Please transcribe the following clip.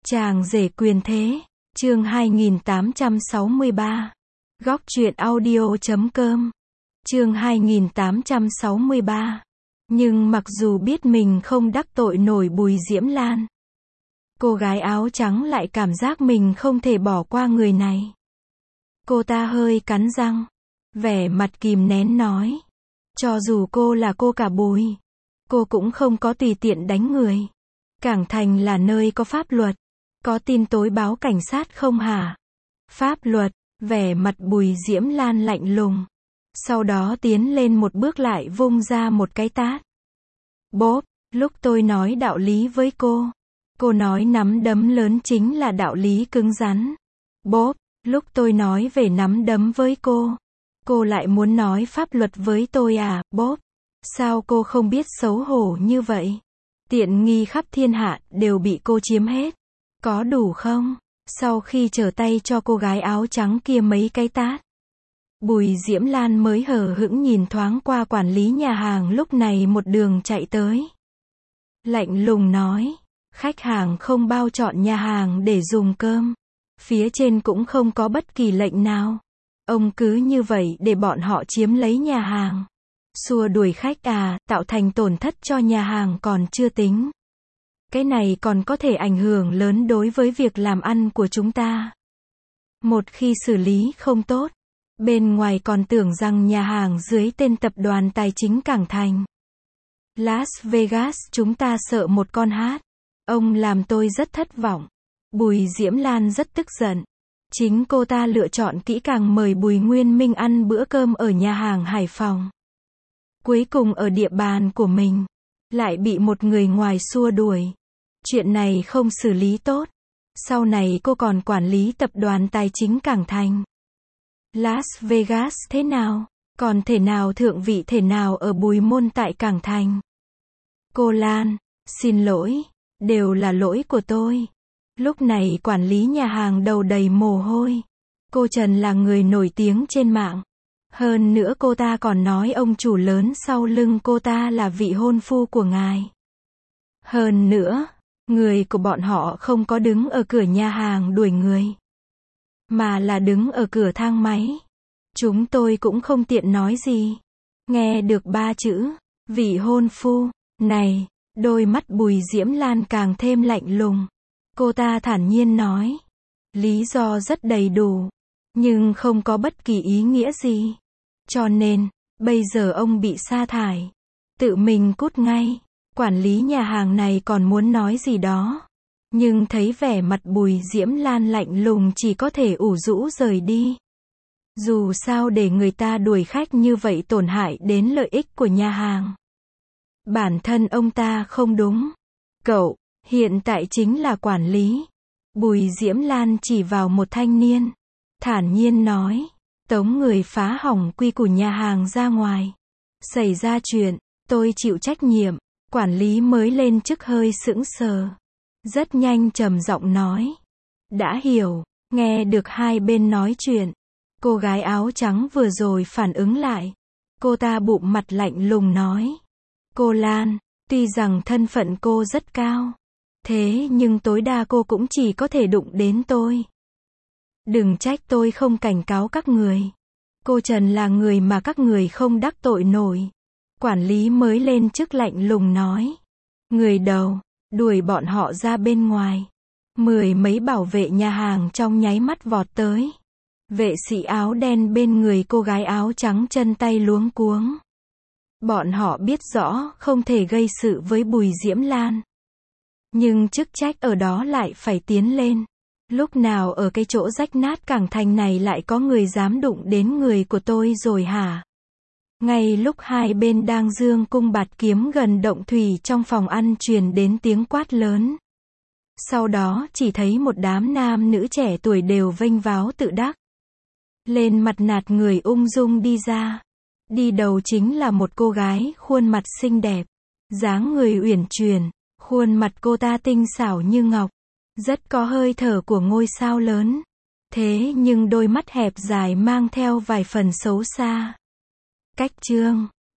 Chàng rể quyền thế, chương 2863. Góc truyện audio.com. Chương 2863. Nhưng mặc dù biết mình không đắc tội nổi Bùi Diễm Lan, cô gái áo trắng lại cảm giác mình không thể bỏ qua người này. Cô ta hơi cắn răng, vẻ mặt kìm nén nói. Cho dù cô là cô cả Bùi, cô cũng không có tùy tiện đánh người. Cảng Thành là nơi có pháp luật. Có tin tối báo cảnh sát không hả? Pháp luật, vẻ mặt Bùi Diễm Lan lạnh lùng. Sau đó tiến lên một bước lại vung ra một cái tát. Bốp, lúc tôi nói đạo lý với cô nói nắm đấm lớn chính là đạo lý cứng rắn. Bốp, lúc tôi nói về nắm đấm với cô lại muốn nói pháp luật với tôi à? Bốp, sao cô không biết xấu hổ như vậy? Tiện nghi khắp thiên hạ đều bị cô chiếm hết. Có đủ không? Sau khi trở tay cho cô gái áo trắng kia mấy cái tát, Bùi Diễm Lan mới hờ hững nhìn thoáng qua quản lý nhà hàng lúc này một đường chạy tới. Lạnh lùng nói, khách hàng không bao chọn nhà hàng để dùng cơm. Phía trên cũng không có bất kỳ lệnh nào. Ông cứ như vậy để bọn họ chiếm lấy nhà hàng. Xua đuổi khách à, tạo thành tổn thất cho nhà hàng còn chưa tính. Cái này còn có thể ảnh hưởng lớn đối với việc làm ăn của chúng ta. Một khi xử lý không tốt, bên ngoài còn tưởng rằng nhà hàng dưới tên tập đoàn tài chính Cảng Thành, Las Vegas chúng ta sợ một con hát. Ông làm tôi rất thất vọng. Bùi Diễm Lan rất tức giận. Chính cô ta lựa chọn kỹ càng mời Bùi Nguyên Minh ăn bữa cơm ở nhà hàng Hải Phòng. Cuối cùng ở địa bàn của mình, lại bị một người ngoài xua đuổi. Chuyện này không xử lý tốt. Sau này cô còn quản lý tập đoàn tài chính Cảng Thành. Las Vegas thế nào? Còn thể nào thượng vị thể nào ở Bùi Môn tại Cảng Thành? Cô Lan, xin lỗi, đều là lỗi của tôi. Lúc này quản lý nhà hàng đầu đầy mồ hôi. Cô Trần là người nổi tiếng trên mạng. Hơn nữa cô ta còn nói ông chủ lớn sau lưng cô ta là vị hôn phu của ngài. Hơn nữa, người của bọn họ không có đứng ở cửa nhà hàng đuổi người, mà là đứng ở cửa thang máy. Chúng tôi cũng không tiện nói gì. Nghe được ba chữ, vị hôn phu, này, đôi mắt Bùi Diễm Lan càng thêm lạnh lùng. Cô ta thản nhiên nói. Lý do rất đầy đủ, nhưng không có bất kỳ ý nghĩa gì. Cho nên, bây giờ ông bị sa thải. Tự mình cút ngay. Quản lý nhà hàng này còn muốn nói gì đó. Nhưng thấy vẻ mặt Bùi Diễm Lan lạnh lùng chỉ có thể ủ rũ rời đi. Dù sao để người ta đuổi khách như vậy tổn hại đến lợi ích của nhà hàng. Bản thân ông ta không đúng. Cậu, hiện tại chính là quản lý. Bùi Diễm Lan chỉ vào một thanh niên. Thản nhiên nói. Tống người phá hỏng quy củ nhà hàng ra ngoài. Xảy ra chuyện, tôi chịu trách nhiệm. Quản lý mới lên chức hơi sững sờ. Rất nhanh trầm giọng nói. Đã hiểu, nghe được hai bên nói chuyện. Cô gái áo trắng vừa rồi phản ứng lại. Cô ta bụm mặt lạnh lùng nói. Cô Lan, tuy rằng thân phận cô rất cao, thế nhưng tối đa cô cũng chỉ có thể đụng đến tôi. Đừng trách tôi không cảnh cáo các người. Cô Trần là người mà các người không đắc tội nổi. Quản lý mới lên chức lạnh lùng nói. Người đầu, đuổi bọn họ ra bên ngoài. 10 mấy bảo vệ nhà hàng trong nháy mắt vọt tới. Vệ sĩ áo đen bên người cô gái áo trắng chân tay luống cuống. Bọn họ biết rõ không thể gây sự với Bùi Diễm Lan. Nhưng chức trách ở đó lại phải tiến lên. Lúc nào ở cái chỗ rách nát Cảng Thành này lại có người dám đụng đến người của tôi rồi hả? Ngay lúc hai bên đang dương cung bạt kiếm gần động thủy trong phòng ăn truyền đến tiếng quát lớn. Sau đó chỉ thấy một đám nam nữ trẻ tuổi đều vênh váo tự đắc. Lên mặt nạt người ung dung đi ra. Đi đầu chính là một cô gái khuôn mặt xinh đẹp. Dáng người uyển chuyển. Khuôn mặt cô ta tinh xảo như ngọc. Rất có hơi thở của ngôi sao lớn. Thế nhưng đôi mắt hẹp dài mang theo vài phần xấu xa. Cách chương